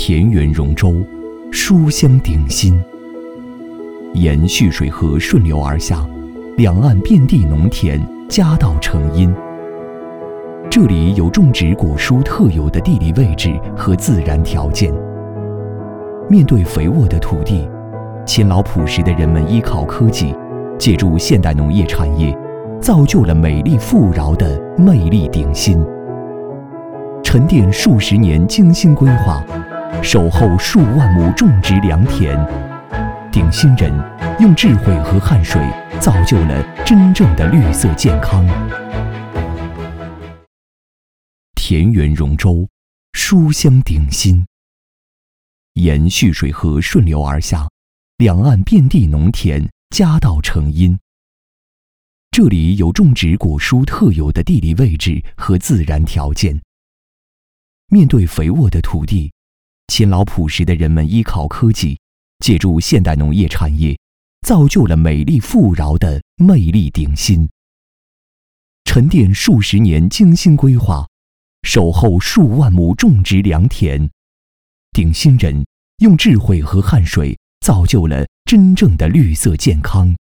田园容舟，书香鼎新。沿蓄水河顺流而下，两岸遍地农田，家道成荫。这里有种植果蔬特有的地理位置和自然条件。面对肥沃的土地，勤劳朴实的人们依靠科技，借助现代农业产业，造就了美丽富饶的魅力鼎新。沉淀数十年精心规划，守候数万亩种植良田，鼎新人用智慧和汗水造就了真正的绿色健康。田园容舟，书香鼎新。沿蓄水河顺流而下，两岸遍地农田，家道成荫。这里有种植果蔬特有的地理位置和自然条件。面对肥沃的土地，勤劳朴实的人们依靠科技，借助现代农业产业，造就了美丽富饶的魅力鼎新。沉淀数十年精心规划，守候数万亩种植良田，鼎新人用智慧和汗水造就了真正的绿色健康。